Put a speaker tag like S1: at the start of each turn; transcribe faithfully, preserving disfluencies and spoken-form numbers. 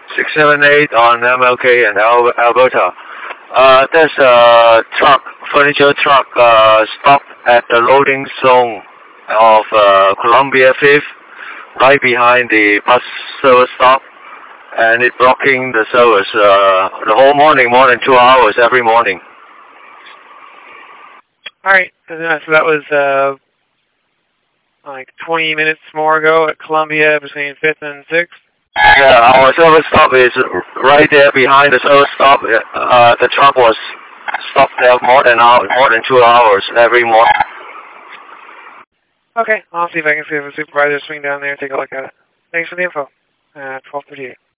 S1: six seven eight on M L K and Al Alberta. Uh, there's a truck, furniture truck, uh, stopped at the loading zone of uh, Columbia Fifth, right behind the bus service stop, and it blocking the service uh, the whole morning, more than two hours every morning.
S2: All right, so that was uh, like twenty minutes more ago at Columbia between fifth and sixth.
S1: Yeah, our service stop is right there behind the service stop. Uh, the truck was stopped there more than hour, more than two hours every morning.
S2: Okay, I'll see if I can see if a supervisor swing down there and take a look at it. Thanks for the info. Uh, twelve thirty-eight.